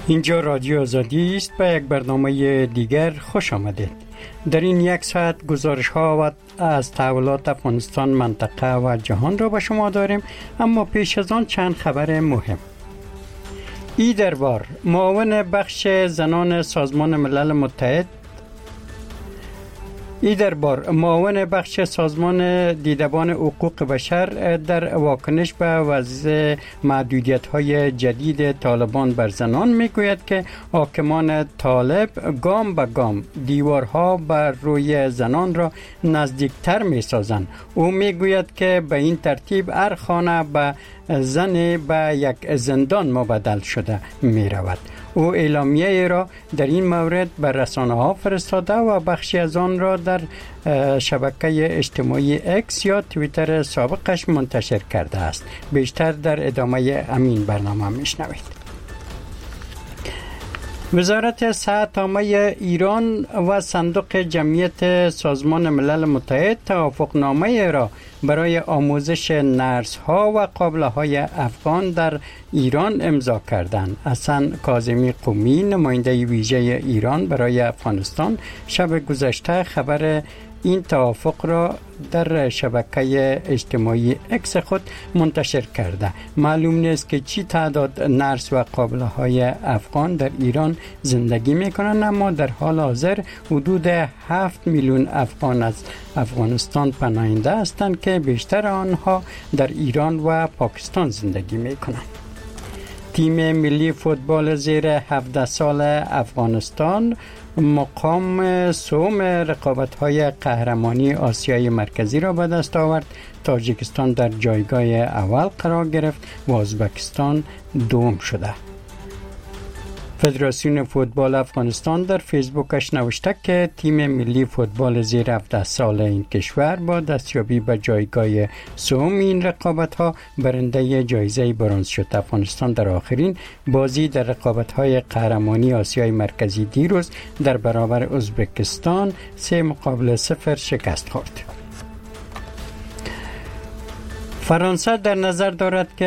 اینجا رادیو آزادی است. به یک برنامه دیگر خوش آمدید. در این یک ساعت گزارش ها و از تحولات افغانستان، منطقه و جهان را به شما داریم، اما پیش از آن چند خبر مهم. ای دربار معاون بخش زنان سازمان ملل متحد معاون بخش سازمان دیدبان حقوق بشر در واکنش به وضع محدودیت‌های جدید طالبان بر زنان میگوید که حاکمان طالب گام به گام دیوارها بر روی زنان را نزدیکتر میسازند. او میگوید که به این ترتیب هر خانه به زن به یک زندان مبدل شده می رود. او اعلامیه را در این مورد بر رسانه ها فرستاده و بخشی از آن را در شبکه اجتماعی اکس یا توییتر سابقش منتشر کرده است. بیشتر در ادامه همین برنامه میشنوید. وزارت صحت عامه ایران و صندوق جمعیت سازمان ملل متحد توافقنامه را برای آموزش نرس ها و قابله های افغان در ایران امضا کردند. حسن کاظمی قمی، نماینده ویژه ایران برای افغانستان، شب گذشته خبر این توافق را در شبکه اجتماعی اکس خود منتشر کرده. معلوم نیست که چی تعداد نرس و قابله های افغان در ایران زندگی میکنند، اما در حال حاضر حدود 7 میلیون افغان از افغانستان پناهنده هستند که بیشتر آنها در ایران و پاکستان زندگی میکنند. تیم ملی فوتبال زیر 17 سال افغانستان مقام سوم رقابت‌های قهرمانی آسیای مرکزی را به دست آورد. تاجیکستان در جایگاه اول قرار گرفت و ازبکستان دوم شده. فدراسیون فوتبال افغانستان در فیسبوکش نوشته که تیم ملی فوتبال زیر 17 سال این کشور با دستیابی به جایگاه سوم این رقابت‌ها برنده جایزه برنز شد. افغانستان در آخرین بازی در رقابت‌های قهرمانی آسیای مرکزی دیروز در برابر ازبکستان 3-0 شکست خورد. فرانسه در نظر دارد که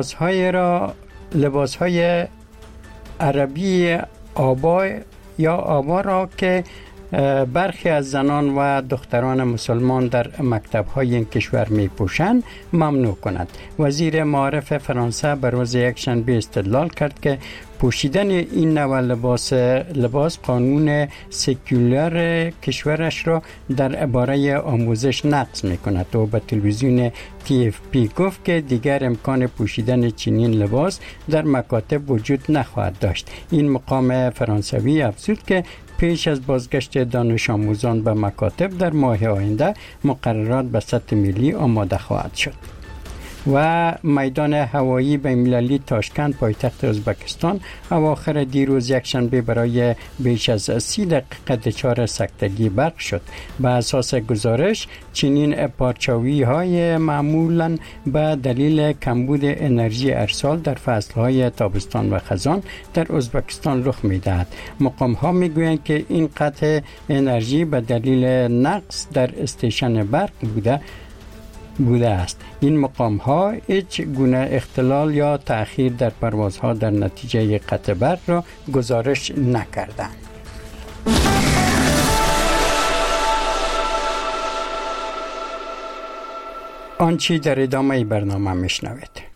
لباس‌های عربی آبا را که برخی از زنان و دختران مسلمان در مکتب‌های این کشور می‌پوشند ممنوع کند. وزیر معارف فرانسه به روز یکشنبه استدلال کرد که پوشیدن این نوع لباس قانون سکولار کشورش را در باره آموزش نقض می‌کند. او به تلویزیون TFP گفت که دیگر امکان پوشیدن چنین لباس در مکاتب وجود نخواهد داشت. این مقام فرانسوی افزود که پیش از بازگشت دانش آموزان به مکاتب در ماه آینده مقررات به سطح ملی آماده خواهد شد. و میدان هوایی بین‌المللی تاشکند پایتخت ازبکستان اواخر دیروز یکشنبه برای بیش از 30 دقیقه دچار سکتگی برق شد. به اساس گزارش چنین پارچاوی‌های معمولاً به دلیل کمبود انرژی ارسال در فصل‌های تابستان و خزان در ازبکستان رخ می‌دهد. مقام‌ها می‌گویند که این قطع انرژی به دلیل نقص در استیشن برق بوده است. این مقام ها هیچ گونه اختلال یا تأخیر در پروازها در نتیجه قطع برق را گزارش نکردند. آنچه در ادامه برنامه میشنوید.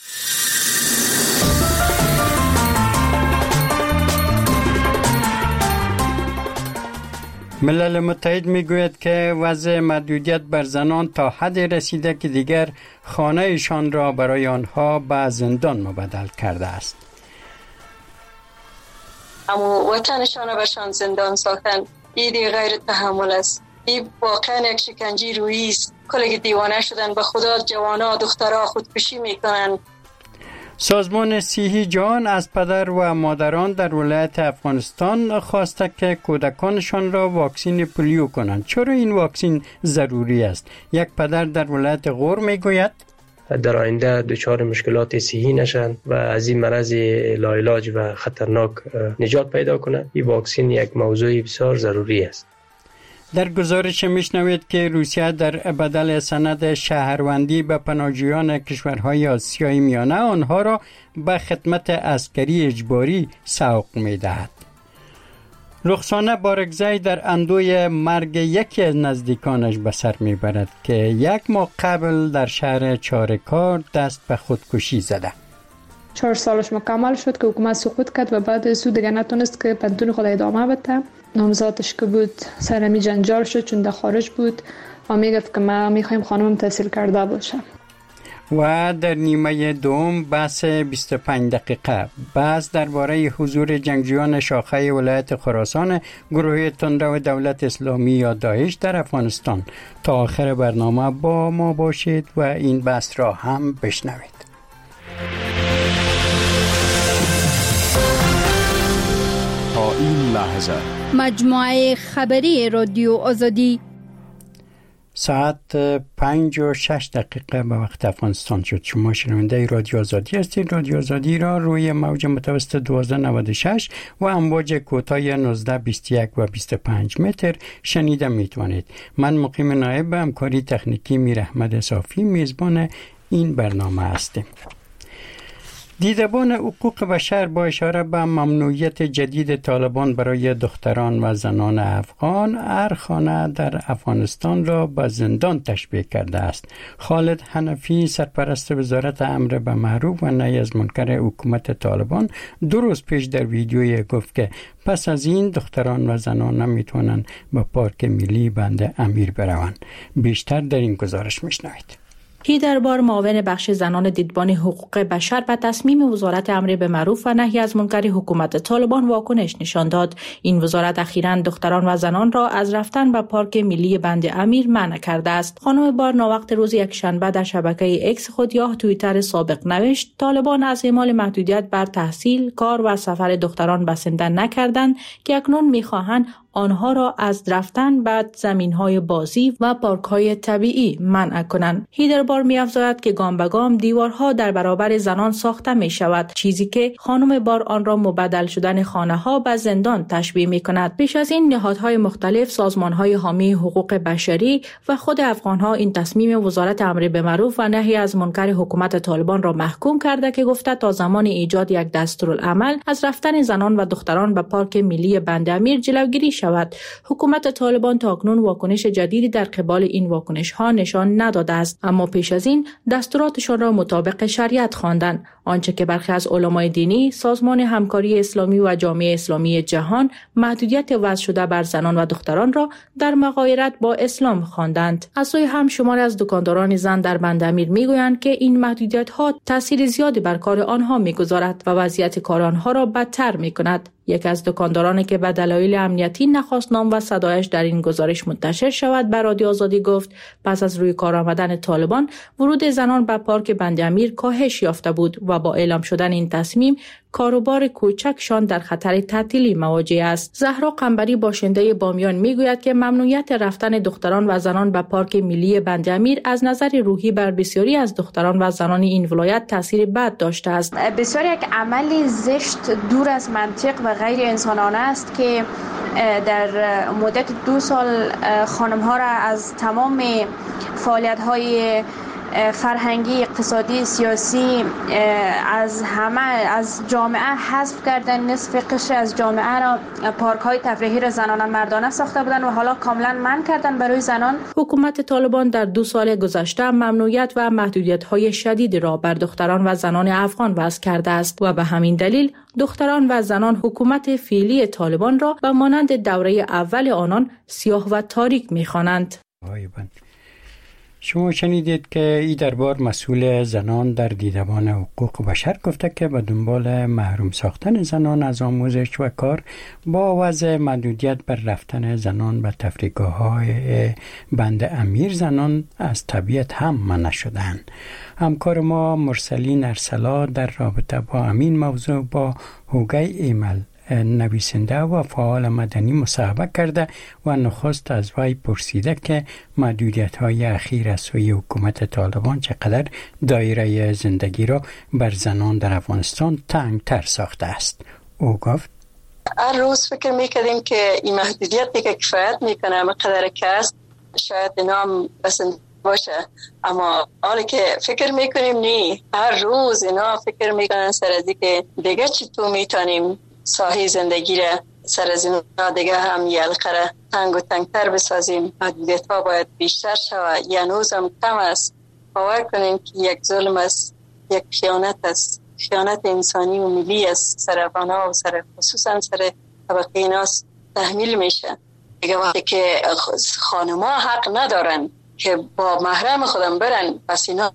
ملل متحد میگوید که وضع محدودیت بر زنان تا حدی رسیده که دیگر خانه ایشان را برای آنها به زندان مبدل کرده است. اما وطنشان را برشان زندان ساختن، این غیر تحمل است. این واقعا یک شکنجه روحی است. کلی دیوانه شدن، به خدا جوانا دخترها خودکشی میکنن. سازمان صحی جهان از پدر و مادران در ولایت افغانستان خواسته که کودکانشان را واکسین پولیو کنند. چرا این واکسین ضروری است؟ یک پدر در ولایت غور میگوید در آینده دچار مشکلات صحی نشن و از این مرض لاعلاج و خطرناک نجات پیدا کنند. این واکسین یک موضوع بسیار ضروری است. در گزارش میشنوید که روسیه در بدل سند شهروندی به پناهجویان کشورهای آسیای میانه آنها را به خدمت عسکری اجباری سوق می‌دهد. رخسانه بارگزی در اندوی مرگ یکی از نزدیکانش به سر میبرد که 1 ماه قبل در شهر چارکار دست به خودکشی زده. 4 سالش مکمل شد که حکومت سقوط کرد و بعد از دیگه نتونست که بدون خود ادامه بده. نامزادش که بود سرمی جنجال شد چون در خارج بود و میگفت که ما میخوایم خانمم تحصیل کرده باشه. و در نیمه دوم بحث 25 دقیقه بحث درباره حضور جنگجویان شاخه ولایت خراسان گروه تندرو دولت اسلامی یا داعش در افغانستان. تا آخر برنامه با ما باشید و این بحث را هم بشنوید. تا این لحظه مجموعه خبری رادیو آزادی ساعت 5:06 به وقت افغانستان شد. شما شنونده رادیو آزادی هستید. رادیو آزادی را روی موج متوسط 1296 و امواج کوتاه 1921 و 25 متر شنیده میتوانید. من مقیم نایب به همکاری تکنیکی میر احمد صافی میزبان این برنامه هستیم. دیدبان حقوق بشر با اشاره به ممنوعیت جدید طالبان برای دختران و زنان افغان هر خانه در افغانستان را به زندان تشبیه کرده است. خالد حنفی سرپرست وزارت امر به معروف و نهی از منکر حکومت طالبان 2 روز پیش در ویدیویی گفت که پس از این دختران و زنان نمیتونن به پارک ملی بند امیر بروند. بیشتر در این گزارش میشنوید. هیدربار معاون بخش زنان دیدبان حقوق بشر به تصمیم وزارت امر به معروف و نهی از منکر حکومت طالبان واکنش نشان داد. این وزارت اخیراً دختران و زنان را از رفتن به پارک ملی بند امیر منع کرده است. خانم بار ناوقت روز یکشنبه در شبکه اکس خود یا توییتر سابق نوشت طالبان از اعمال محدودیت بر تحصیل، کار و سفر دختران بسنده نکردند که اکنون می‌خواهند آنها را از رفتن به زمین‌های بازی و پارک‌های طبیعی منع کنند. هیدربار می‌افزاید که گام به گام دیوارها در برابر زنان ساخته می‌شود، چیزی که خانم بار آن را مبدل شدن خانه‌ها به زندان تشبیه می‌کند. پیش از این نهادهای مختلف، سازمان‌های حامی حقوق بشری و خود افغان‌ها این تصمیم وزارت امر به معروف و نهی از منکر حکومت طالبان را محکوم کرده که گفته تا زمان ایجاد یک دستورالعمل از رفتن زنان و دختران به پارک ملی بند امیر جلوگیری شود. حکومت طالبان تاکنون واکنش جدیدی در قبال این واکنش ها نشان نداده است، اما پیش از این دستوراتشان را مطابق شریعت خواندند، آنچه که برخی از علمای دینی، سازمان همکاری اسلامی و جامعه اسلامی جهان محدودیت وضع شده بر زنان و دختران را در مغایرت با اسلام خواندند. از سوی هم شماری از دکانداران زن در بند امیر میگویند که این محدودیت ها تاثیر زیادی بر کار آنها میگذارد و وضعیت کار آنها را بدتر میکند. یک از دکاندارانی که به دلایل امنیتی نخواست نام و صدایش در این گزارش منتشر شود به رادیو آزادی گفت پس از روی کار آمدن طالبان ورود زنان به پارک بند امیر کاهش یافته بود و با اعلام شدن این تصمیم کاروبار کوچکشان در خطر تعطیلی مواجه است. زهرا قنبری باشنده بامیان میگوید که ممنوعیت رفتن دختران و زنان به پارک ملی بند امیر از نظر روحی بر بسیاری از دختران و زنان این ولایت تاثیر بد داشته است. بسیار یک عملی زشت دور از منطق و غیر انسانانه است که در مدت 2 سال خانم‌ها را از تمام فعالیت‌های فرهنگی، اقتصادی، سیاسی از جامعه حذف کردن. نصف قشر از جامعه را پارک‌های تفریحی را زنانه مردانه ساخته بودند و حالا کاملا منع کردن برای زنان. حکومت طالبان در 2 سال گذشته ممنوعیت و محدودیت‌های شدید را بر دختران و زنان افغان وضع کرده است و به همین دلیل دختران و زنان حکومت فعلی طالبان را به مانند دوره اول آنان سیاه و تاریک می‌خوانند. شما شنیدید که ای دربار مسئول زنان در دیدبان حقوق بشر گفته که به دنبال محروم ساختن زنان از آموزش و کار با وضع محدودیت بر رفتن زنان به تفریحگاه‌های بند امیر زنان از طبیعت هم منع شدند. همکار ما مرسلین ارسلا در رابطه با همین موضوع با هوگی ایمل نویسنده و فعال مدنی مصاحبه کرده و نخست از وی پرسیده که محدودیت‌های اخیر از سوی حکومت طالبان چقدر دایره زندگی را بر زنان در افغانستان تنگ‌تر ساخته است. او گفت هر روز فکر میکردیم که این محدودیتی که کفایت میکنه مقدر کس شاید نام بسنده باشه، اما حالی که فکر میکنیم نه، هر روز اینا فکر میکنن سر از که دیگه چطور میتونیم ساحه زندگی را سر از اینا دیگه هم یلقره تنگ و تنگتر بسازیم، محدودیت ها باید بیشتر شود یا نوز هم کم است. باور کنیم که یک ظلم است، یک خیانت است، خیانت انسانی و ملی است سر افغان‌ها و سر خصوصا سر طبقه ناس تحمیل میشه. دیگه وقتی که خانم‌ها حق ندارن که با محرم خودم برن، پس اینا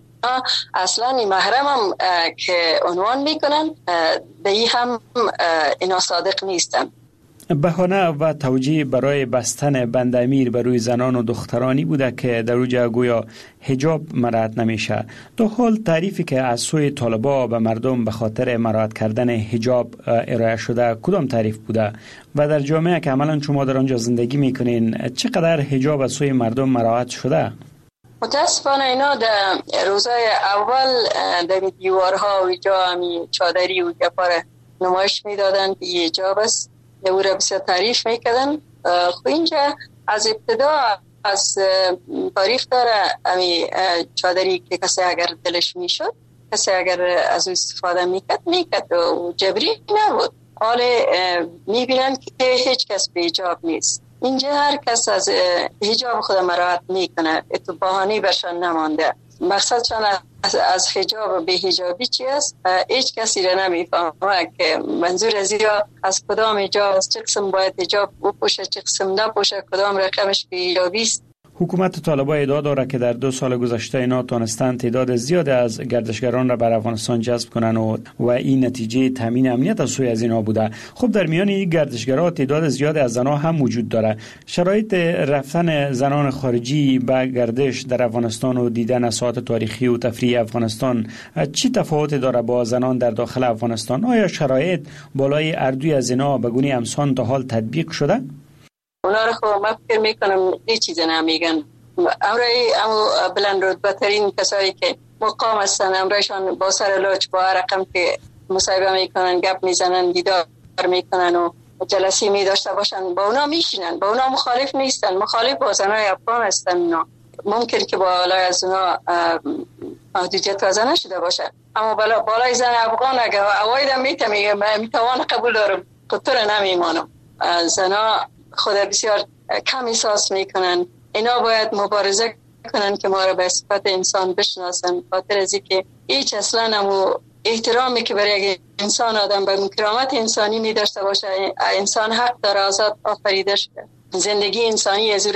اصلا این محرم هم که عنوان میکنن به این هم اینا صادق نیستن. بهانه و توجیه برای بستن بند امیر بر روی زنان و دخترانی بوده که در اوجه گویا حجاب مراعات نمیشه. در حال تعریفی که از سوی طالبا به مردم به خاطر مراعات کردن حجاب ارائه شده کدام تعریف بوده و در جامعه که عملا شما در آنجا زندگی میکنین چقدر حجاب از سوی مردم مراعات شده؟ متاسفانه اینا در روزای اول در دیوارها و جا همی چادری و گپار نمایش میدادن که یه حجاب است، او را بسیار تعریف میکردن. خب اینجا از ابتدا از تعریف داره همی چادری که کسی اگر دلش میشد، کسی اگر از او استفاده میکرد و جبری نبود. حالا میبینن که هیچ کس به حجاب نیست. اینجا هر کس از حجاب خود مراعات میکنه، تو بهانه‌ای برشان نمانده. مقصدشان از حجاب و به حجابی چی است؟ هیچ کسی را نمیفهمه که منظور از یا از کدام حجاب است، چه قسم باید حجاب بپوشه، چه قسم نپوشه، کدام رقمش به حجابی است. حکومت طالبان ادعا داره که در 2 سال گذشته اینا تونستند تعداد زیاد از گردشگران را بر افغانستان جذب کنن و این نتیجه تامین امنیت از سوی از اینا بوده. خب در میان این گردشگران تعداد زیاد از زنان هم وجود داره. شرایط رفتن زنان خارجی به گردش در افغانستان و دیدن اساطیر تاریخی و تفریحی افغانستان چی تفاوتی داره با زنان در داخل افغانستان؟ آیا شرایط بالای اردوی از اینا به گونه همسان تا حال تطبیق شده؟ اونا رو خب من فکر میکنم هیچ چیز نمیگن. امرای بلند رتبه ترین کسایی که مقام هستن امرایشان با سر لوچ با رقم که مصاحبه میکنن، گپ میزنن، دیدار میکنن و جلسه میداشته باشن، با اونا میشینن، با اونا مخالف نیستن، مخالف با زنای افغان هستن. اونا ممکن که بالای از اونا محدودیت وضع نشده باشه، اما بالای زن افغان اگه اوایدم میتوان قبول دارم، خطور نمیمانم. زنا خود بسیار کم احساس میکنن. اینا باید مبارزه کنن که ما را به صفت انسان بشناسن، خاطر از اینکه هیچ اصلا هم احترامی که برای یک انسان آدم به کرامت انسانی می داشته باشه. انسان حق داره آزاد آفریده شده. زندگی انسانی از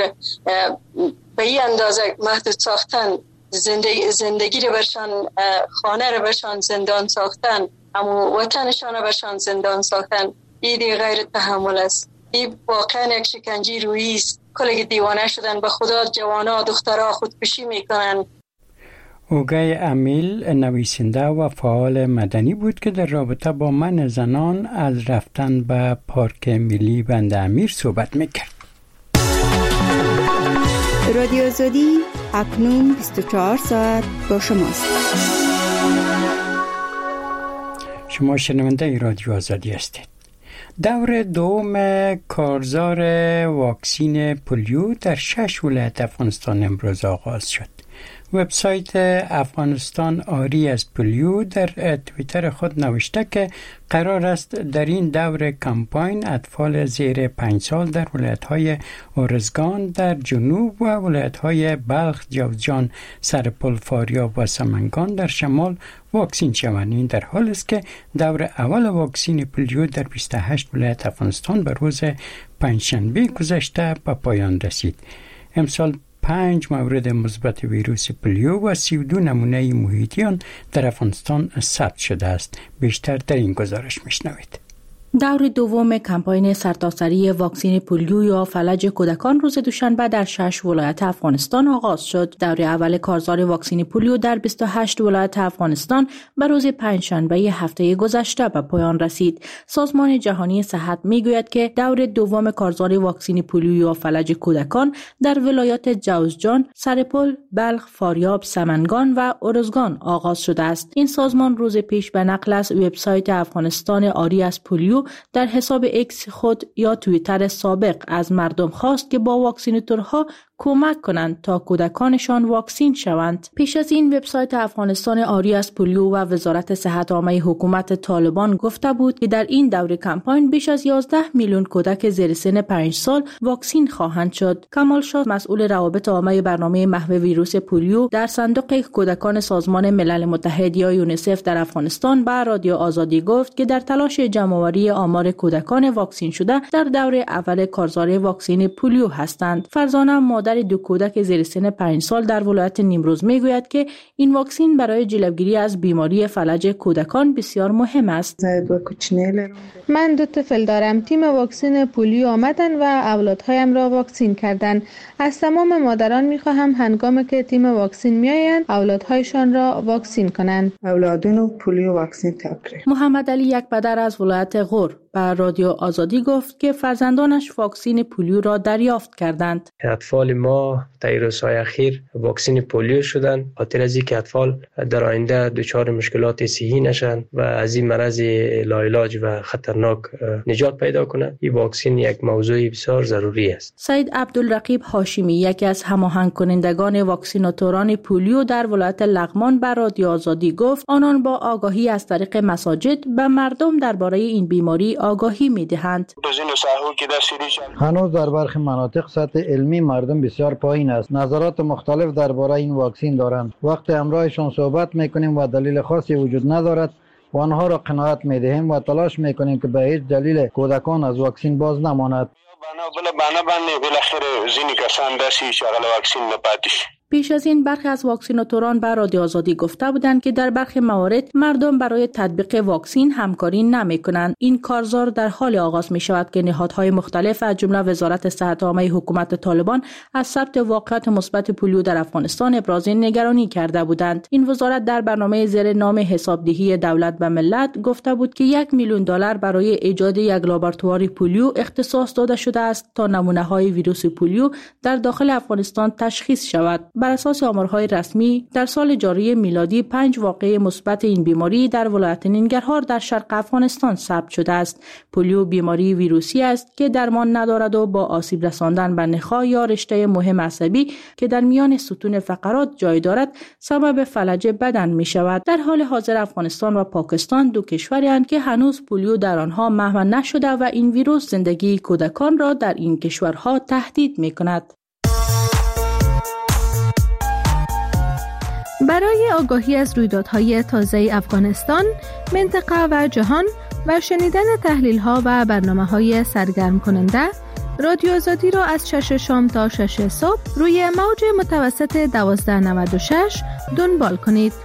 به این اندازه محدود ساختن، زندگی رو برشان، خانه رو برشان زندان ساختن، اما وطنشان رو برشان زندان ساختن، این دیگه غیر تحمل است. این واقعا یک شکنجه روحی است. کلی دیوانه شدن، به خدا جوانا دخترها خودکشی میکنن. اوگای امیل نویسنده و فعال مدنی بود که در رابطه با منع زنان از رفتن به پارک ملی بند امیر صحبت میکرد. رادیو آزادی اکنون 24 ساعت با شماست. شما شنونده رادیو آزادی هستید. دور دوم کارزار واکسین پولیو در 6 ولایت افغانستان امروز آغاز شد. وبسایت افغانستان آری از پولیو در توییتر خود نوشته که قرار است در این دور کمپاین اطفال زیر 5 سال در ولایت‌های ارزگان در جنوب و ولایت‌های بلخ، جوزجان، سرپل، فاریاب و سمنگان در شمال واکسین شوند. این در حال است که دور اول واکسین پولیو در 28 ولایت افغانستان به روز پنجشنبه گذشته به پایان رسید. امسال 5 مورد مثبت ویروس پولیو و 32 نمونه محیطی در افغانستان ثبت شده است. بیشتر در این گزارش میشنوید. دور دوم کمپاین سرتاسری واکسین پولیو یا فلج کودکان روز دوشنبه در 6 ولایت افغانستان آغاز شد. دور اول کارزار واکسین پولیو در 28 ولایت افغانستان به روز پنجشنبه هفته گذشته به پایان رسید. سازمان جهانی صحت میگوید که دور دوم کارزار واکسین پولیو یا فلج کودکان در ولایات جوزجان، سرپل، بلخ، فاریاب، سمنگان و ارزگان آغاز شده است. این سازمان روز پیش به نقل از وبسایت افغانستان آری از پولیو پولیو در حساب اکس خود یا توییتر سابق از مردم خواست که با واکسیناتورها کمک کنند تا کودکانشان واکسین شوند. پیش از این وبسایت افغانستان آری از پولیو و وزارت صحت عامه حکومت طالبان گفته بود که در این دوره کمپاین بیش از 11 میلیون کودک زیر سن 5 سال واکسین خواهند شد. کمال شاه مسئول روابط عامه برنامه محو ویروس پولیو در صندوق کودکان سازمان ملل متحد یا یونیسف در افغانستان به رادیو آزادی گفت که در تلاش جمع‌آوری آمار کودکان واکسین شده در دوره اول کارزار واکسن پولیو هستند. فرزانه مادر دو کودک زیر سن 5 سال در ولایت نیمروز میگوید که این واکسن برای جلوگیری از بیماری فلج کودکان بسیار مهم است. من 2 طفل دارم. تیم واکسن پولیو آمدن و اولادهایم را واکسین کردند. از تمام مادران میخواهم هنگامی که تیم واکسن میآیند اولادهایشان را واکسین کنند. اولادونو پولیو واکسن تکریر. محمد علی یک پدر از ولایت غور بر رادیو آزادی گفت که فرزندانش واکسن پولیو را دریافت کردند. اطفال ما در روزهای اخیر واکسن پولیو شدند، خاطر از اینکه اطفال در آینده دچار مشکلات صحی نشن و از این مرض لاعلاج و خطرناک نجات پیدا کنند. این واکسن یک موضوع بسیار ضروری است. سید عبدالرقیب هاشمی یکی از هماهنگ کنندگان واکسیناتوران پولیو در ولایت لغمان بر رادیو آزادی گفت آنان با آگاهی از طریق مساجد به مردم درباره این بیماری آگاهی می‌دهند. هنوز در برخی مناطق سطح علمی مردم بسیار پایین است. نظرات مختلف درباره این واکسن دارند. وقتی همراهشان صحبت می‌کنیم و دلیل خاصی وجود ندارد و آنها را قناعت می‌دهیم و تلاش می‌کنیم که به هیچ دلیل کودکان از واکسن باز نماند. پیش از این برخی از واکسیناتوران بر رادیو آزادی گفته بودند که در برخی موارد مردم برای تطبیق واکسن همکاری نمی‌کنند. این کارزار در حال آغاز می‌شود که نهادهای مختلف از جمله وزارت صحت عامه حکومت طالبان از ثبت واقعات مثبت پولیو در افغانستان ابراز نگرانی کرده بودند. این وزارت در برنامه زیر نام حسابدهی دولت به ملت گفته بود که $1 میلیون برای ایجاد یک لابراتوار پولیو اختصاص داده شده است تا نمونه‌های ویروس پولیو در داخل افغانستان تشخیص شود. بر اساس آمارهای رسمی در سال جاری میلادی 5 واقعه مثبت این بیماری در ولایت ننگرهار در شرق افغانستان ثبت شده است. پولیو بیماری ویروسی است که درمان ندارد و با آسیب رساندن به نخاع یا رشته مهم عصبی که در میان ستون فقرات جای دارد سبب فلج بدن می شود. در حال حاضر افغانستان و پاکستان 2 کشورند که هنوز پولیو در آنها محو نشده و این ویروس زندگی کودکان را در این کشورها تهدید می کند. برای آگاهی از رویدادهای تازه افغانستان، منطقه و جهان و شنیدن تحلیل‌ها و برنامه‌های سرگرم کننده، رادیو آزادی را از 6 شام تا 6 صبح روی موج متوسط 1296 دنبال کنید.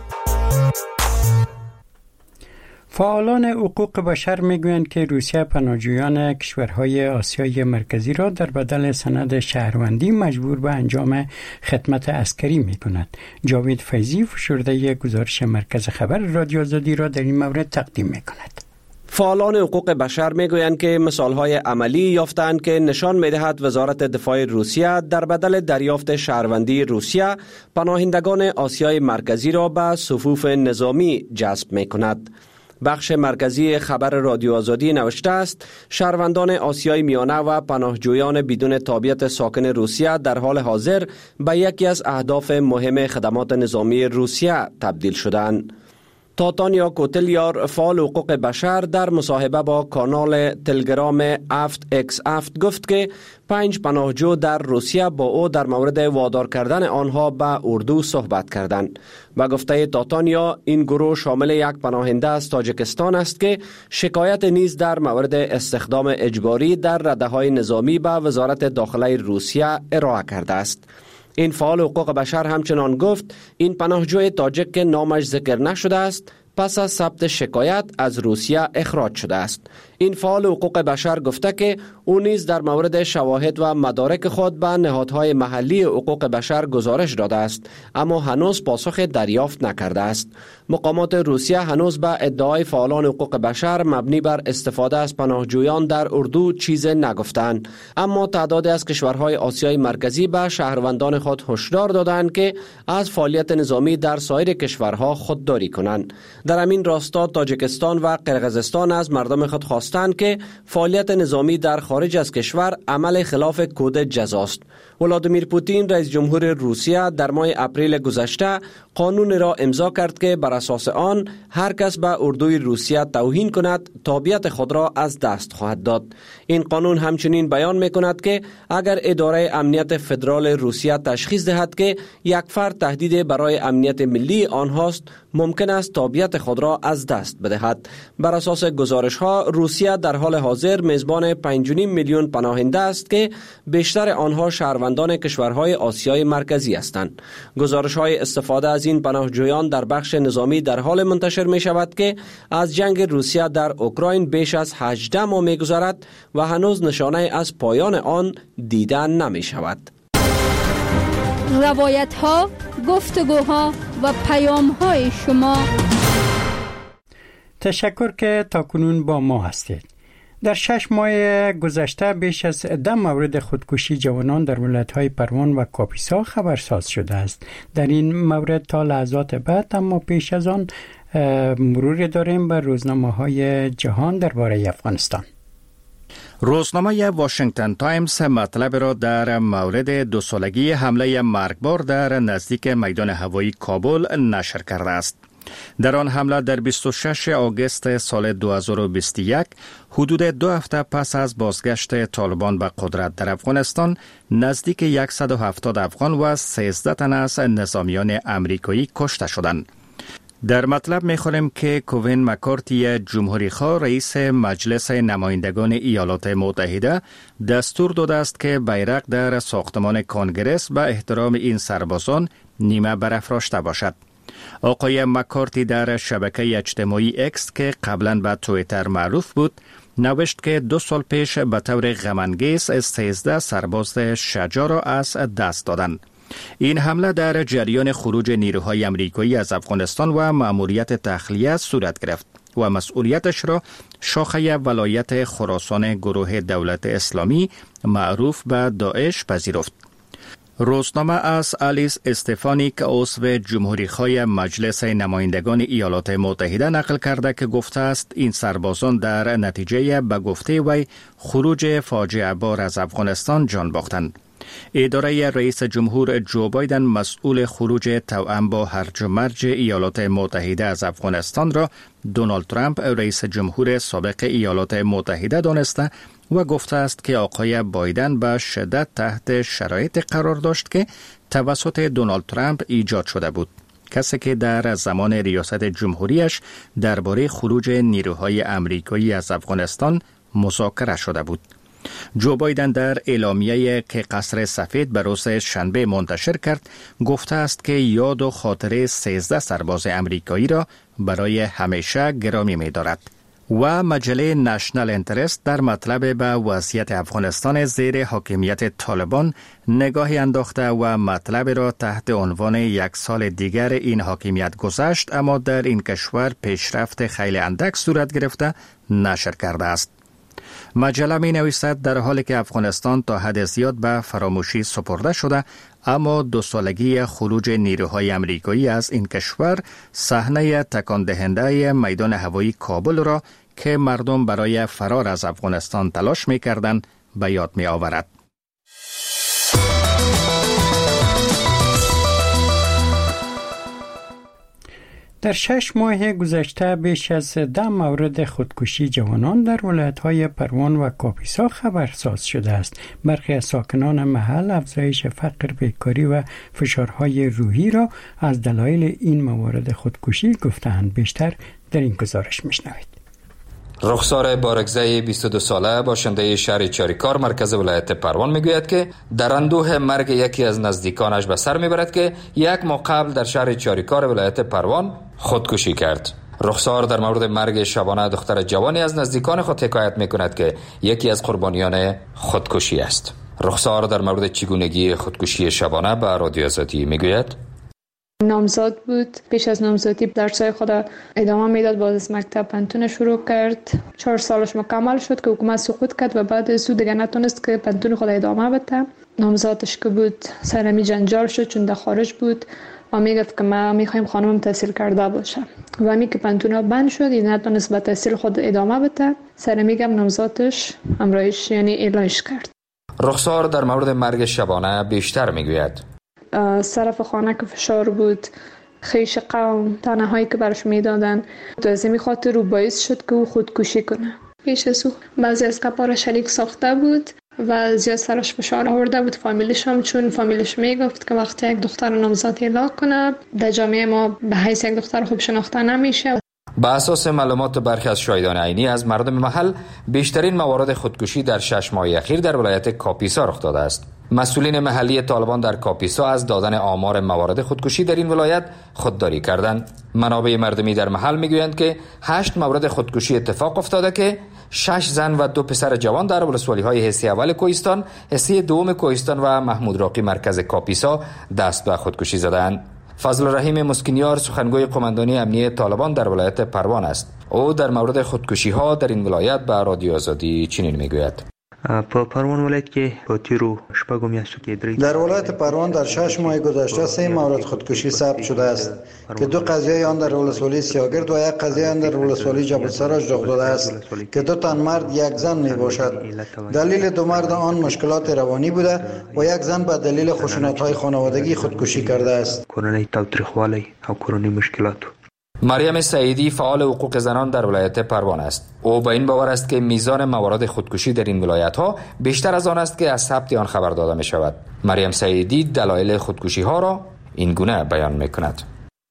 فعالان حقوق بشر میگویند که روسیه پناهجویان کشورهای آسیای مرکزی را در بدل سند شهروندی مجبور به انجام خدمت عسکری میکند. جاوید فیضی فشرده گزارش مرکز خبر رادیو آزادی را در این مورد تقدیم میکند. فعالان حقوق بشر میگویند که مثالهای عملی یافتند که نشان میدهد وزارت دفاع روسیه در بدل دریافت شهروندی روسیه پناهندگان آسیای مرکزی را به صفوف نظامی جذب میکند. بخش مرکزی خبر رادیو آزادی نوشته است شهروندان آسیای میانه و پناهجویان بدون تابعیت ساکن روسیه در حال حاضر به یکی از اهداف مهم خدمات نظامی روسیه تبدیل شدند. تاتانیا کوتلیار فعال حقوق بشر در مصاحبه با کانال تلگرام 7x7 گفت که 5 پناهجو در روسیه با او در مورد وادار کردن آنها به اردو صحبت کردند. و گفته تاتانیا این گروه شامل یک پناهنده از تاجیکستان است که شکایت نیز در مورد استخدام اجباری در رده‌های نظامی به وزارت داخله روسیه ارائه کرده است. این فعال حقوق بشر همچنان گفت این پناهجوی تاجیک که نامش ذکر نشده است پس از ثبت شکایت از روسیه اخراج شده است. این فعال حقوق بشر گفته که او نیز در مورد شواهد و مدارک خود به نهادهای محلی حقوق بشر گزارش داده است اما هنوز پاسخ دریافت نکرده است. مقامات روسیه هنوز به ادعای فعالان حقوق بشر مبنی بر استفاده از پناهجویان در اردو چیز نگفتند، اما تعدادی از کشورهای آسیای مرکزی به شهروندان خود هشدار دادند که از فعالیت نظامی در سایر کشورها خودداری کنند. در همین راستا تاجیکستان و قرقیزستان از مردم خود خواستند خواستند که فعالیت نظامی در خارج از کشور عمل خلاف کد جزاست. ولادیمیر پوتین رئیس جمهور روسیه در ماه اپریل گذشته قانون را امضا کرد که بر اساس آن هر کس به اردوی روسیه توهین کند تابعیت خود را از دست خواهد داد. این قانون همچنین بیان می‌کند که اگر اداره امنیت فدرال روسیه تشخیص دهد که یک فرد تهدید برای امنیت ملی آنهاست، ممکن است تابعیت خود را از دست بدهد. بر اساس گزارش‌ها روسیه در حال حاضر میزبان 5.5 میلیون پناهنده است که بیشتر آنها شهروندان کشورهای آسیای مرکزی هستند. گزارش‌های استفاده از این پناهجویان در بخش نظامی در حال منتشر می شود که از جنگ روسیه در اوکراین بیش از 18 ماه می گذرد و هنوز نشانه از پایان آن دیده نمی شود. روایت ها، گفتگوها و پیام های شما. تشکر که تاکنون با ما هستید. در 6 ماه گذشته بیش از 10 مورد خودکشی جوانان در ولایت‌های پروان و کاپیسا خبرساز شده است. در این مورد تا لحظات بعد، اما پیش از آن مرور داریم بر روزنامه‌های جهان درباره افغانستان. روزنامه واشنگتن تایمز مطلب را در مورد 2 سالگی حمله مرگبار در نزدیک میدان هوایی کابل نشر کرده است. در آن حمله در 26 آگوست سال 2021 حدود 2 هفته پس از بازگشت طالبان به قدرت در افغانستان نزدیک 170 افغان و 13 تن از نظامیان امریکایی کشته شدند. در مطلب می‌خوانیم که کوین مکارتی جمهوری‌خواه رئیس مجلس نمایندگان ایالات متحده دستور داده است که بیرق در ساختمان کنگرس به احترام این سربازان نیمه برافراشته باشد. آقای مکارتی در شبکه اجتماعی اکس که قبلا به توییتر معروف بود نوشت که 2 سال پیش به طور غم‌انگیز 13 سرباز شجاع را از دست دادند. این حمله در جریان خروج نیروهای امریکایی از افغانستان و مأموریت تخلیه صورت گرفت و مسئولیتش را شاخه ولایت خراسان گروه دولت اسلامی معروف به داعش پذیرفت. روزنامه از آلیس استفانی که عضو جمهوری‌خواه مجلس نمایندگان ایالات متحده نقل کرده که گفته است این سربازان در نتیجه به گفته وی خروج فاجعه بار از افغانستان جان باختند. اداره رئیس جمهور جو بایدن مسئول خروج توأم با هرج و مرج ایالات متحده از افغانستان را دونالد ترامپ رئیس جمهور سابق ایالات متحده دانسته و گفته است که آقای بایدن به شدت تحت شرایط قرار داشت که توسط دونالد ترامپ ایجاد شده بود، کسی که در زمان ریاست جمهوریش درباره خروج نیروهای امریکایی از افغانستان مذاکره شده بود. جو بایدن در اعلامیه‌ای که قصر سفید به روز شنبه منتشر کرد گفته است که یاد و خاطره 13 سرباز امریکایی را برای همیشه گرامی می‌دارد. و مجله نشنل انترست در مطلب به وضعیت افغانستان زیر حاکمیت طالبان نگاهی انداخته و مطلب را تحت عنوان 1 سال دیگر این حاکمیت گذشت اما در این کشور پیشرفت خیلی اندک صورت گرفته نشر کرده است. مجله می نویسد در حالی که افغانستان تا حد زیاد به فراموشی سپرده شده اما 2 سالگی خروج نیروهای امریکایی از این کشور صحنه تکان دهنده میدان هوایی کابل را که مردم برای فرار از افغانستان تلاش می کردند به یاد می آورد. در 6 ماه گذشته بیش از 10 مورد خودکشی جوانان در ولایت‌های پروان و کاپیسا خبرساز شده است. برخی از ساکنان محل افزایش فقر، بیکاری و فشارهای روحی را از دلایل این موارد خودکشی گفتند. بیشتر در این گزارش میشنوید. رخسار بارگزه 22 ساله باشنده شهر چاریکار مرکز ولایت پروان میگوید که در اندوه مرگ یکی از نزدیکانش به سر میبرد که 1 ماه قبل در شهر چاریکار ولایت پروان خودکشی کرد. رخسار در مورد مرگ شبانه دختر جوانی از نزدیکان خود حکایت میکند که یکی از قربانیان خودکشی است. رخسار در مورد چگونگی خودکشی شبانه به رادیو آزادی میگوید: نامزاد بود. پیش از نامزادی درسای خود ادامه میداد، باز از مکتب پنتون شروع کرد. 4 سالش مکمل شد که حکومت سقوط کرد و بعد از دیگه نتونست که پنتون خود ادامه بده. نامزادش که بود سرمی جنجال شد چون در خارج بود و میگفت که ما میخوایم خانمم تحصیل کرده باشه. و می که پانتونا بند شد این نتونست به تحصیل خود ادامه بده. سر میگم نامزادش همراهش یعنی اعلانش کرد. رخسار در مورد مرگ شبانه بیشتر میگوید. صرف خانه که فشار بود، خیش قوم، تنهایی که برش میدادن، از این خاطر رو باعث شد که او خودکشی کنه. پیش از او بعضی از کپار شریک ساخته بود و زیاد سرش فشار آورده بود فامیلش هم، چون فامیلش میگفت که وقتی یک دختر نامزاد اعلام کنه در جامعه ما به حیث یک دختر خوب شناخته نمیشه. به اساس معلومات برخی از شاهدان عینی از مردم محل، بیشترین موارد خودکشی در 6 ماه اخیر در ولایت کاپیسا رخ داده است. مسئولین محلی طالبان در کاپیسا از دادن آمار موارد خودکشی در این ولایت خودداری کردند. منابع مردمی در محل میگویند که 8 مورد خودکشی اتفاق افتاده که 6 زن و 2 پسر جوان در ولسوالی‌های حصه اول کوهستان، حصه دوم کوهستان و محمود راقی مرکز کاپیسا دست به خودکشی زدند. فضل رحیم مسکینیار سخنگوی قماندانی امنیه طالبان در ولایت پروان است. او در مورد خودکشی ها در این ولایت به رادیو آزادی چنین میگوید. پروان ولایت که با تیرو شپږم میاشتو کې در ولایت پروان در 6 ماه گذشته 3 مورد خودکشی ثبت شده است که 2 قضیه آن در ولسوالی سیاگرد و 1 قضیه آن در ولسوالی جبل سراج رخ داده است که 2 تن مرد 1 زن می باشد. دلیل 2 مرد آن مشکلات روانی بوده و 1 زن به دلیل خشونت‌های خانوادگی خودکشی کرده است. کورنۍ تاوتریخوالی او کورنۍ مشکلات. مریم سعیدی فعال حقوق زنان در ولایت پروان است. او با این باور است که میزان موارد خودکشی در این ولایت ها بیشتر از آن است که از ثبت آن خبر داده می شود. مریم سعیدی دلایل خودکشی ها را این گونه بیان می کند.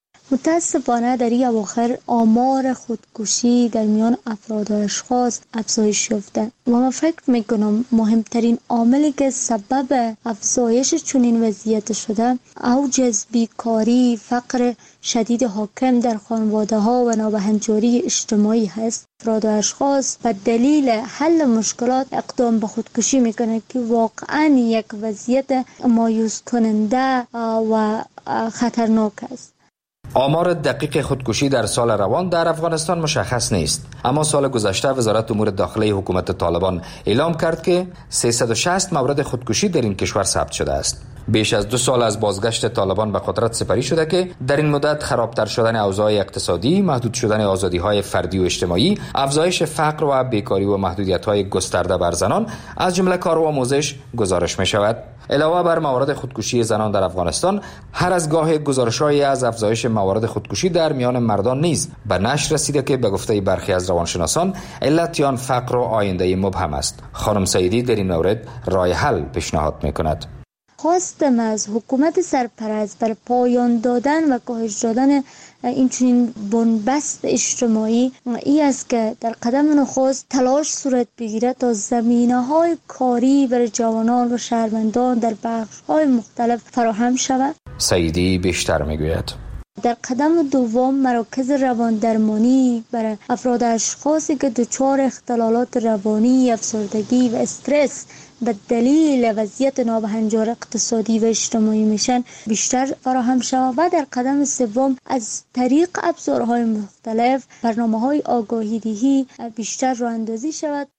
متاسفانه در این اواخر آمار خودکشی در میان افراد و اشخاص افزایش یافته و من فکر میکنم مهمترین عاملی که سبب افزایش چنین وضعیت شده اوج از بیکاری، فقر شدید حاکم در خانواده ها و نابهنجاری اجتماعی هست. افراد و اشخاص به دلیل حل مشکلات اقدام به خودکشی میکنند که واقعا یک وضعیت مایوس کننده و خطرناک است. آمار دقیق خودکشی در سال روان در افغانستان مشخص نیست، اما سال گذشته وزارت امور داخلی حکومت طالبان اعلام کرد که 360 مورد خودکشی در این کشور ثبت شده است. بیش از 2 سال از بازگشت طالبان به قدرت سپری شده که در این مدت خرابتر شدن اوضاع اقتصادی، محدود شدن آزادی‌های فردی و اجتماعی، افزایش فقر و بیکاری و محدودیت‌های گسترده بر زنان از جمله کار و آموزش گزارش می‌شود. علاوه بر موارد خودکشی زنان در افغانستان، هر از گاه گزارش‌هایی از افزایش موارد خودکشی در میان مردان نیز به نشر رسیده که به گفته برخی از روانشناسان علت آن فقر و آینده مبهم است. خانم سعیدی در این مورد راه حل پیشنهاد می‌کند. خواستم از حکومت سرپرست بر پایان دادن و کاهش دادن این چنین بنبست اجتماعی ای است که در قدم نخست تلاش صورت بگیرد تا زمینه‌های کاری بر جوانان و شهروندان در بخش‌های مختلف فراهم شود. سعیدی بیشتر میگوید. در قدم دوم مراکز روان درمانی برای افراد اشخاصی که دچار اختلالات روانی، افسردگی و استرس به دلیل وضعیت نابهنجار اقتصادی و اجتماعی میشن بیشتر فراهم شود و در قدم سوم از طریق ابزارهای مختلف برنامه‌های آگاهی دهی بیشتر راه اندازی شود.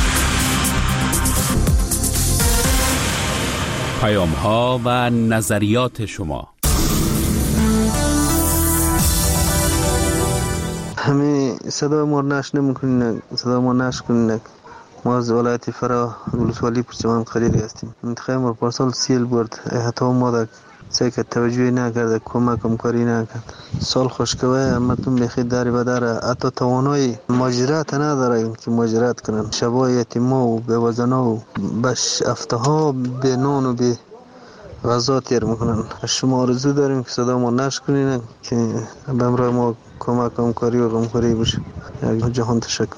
پیام‌ها و نظریات شما. همه صدا ما نشر نمی‌کنین، صدا ما نشر کنین. ما از ولایت فرا ولسوالی پرچمان قریری هستیم. منطقه ما پارسال سیل برد، حتی ما در سعی که توجهی نکرده، کمک کاری نکرد. سال خشکوه مردم بخیر داری و داره، حتی توانای ماجرات نداره که ماجرات کنن. شبای یتیما و بیوزنا و بش افتها به نان و به غذا تیر میکنن. شما آرزو داریم که صدا ما نشر کنین که به امرای ما کمک کاری و غمخوری بشه. یک جهان تشکر.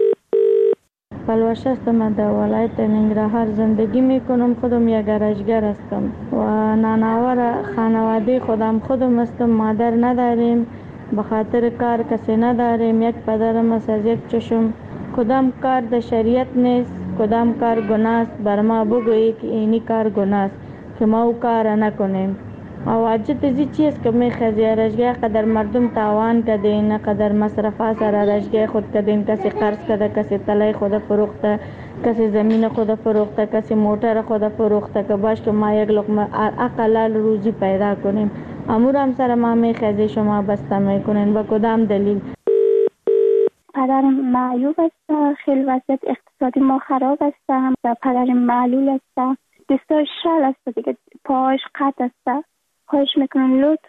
پلوش هستم، من در ولایت ننگرهار زندگی میکنم. خودم یک گرجگر هستم و نانآور خانواده خودم هستم. مادر نداریم، به خاطر کار کسی نداریم. یک پدرم است از یک چشم. کدام کار در شریعت نیست، کدام کار گناه است. بر ما بگویی که اینی کار گناه است که ما او کار نکنیم. او عجت ازی چیست که میخوازی رشگه قدر مردم تاوان کدین، قدر مصرفه سر رشگه خود کدین. کسی قرض کده، کسی طلای خود فروخته، کسی زمین خود فروخته، کسی موتر خود فروخته که باش که ما یک لقمه اقلال روزی پیدا کنیم. امور هم سر ما میخزه شما بسته میکنین با کدام دلیل؟ پدرم معیوب است، خیلی وضعیت اقتصادی ما خراب است و پدرم معلول است، دستاش شل است دیگه، پاهاش قطع است. خواهش میکنم لطف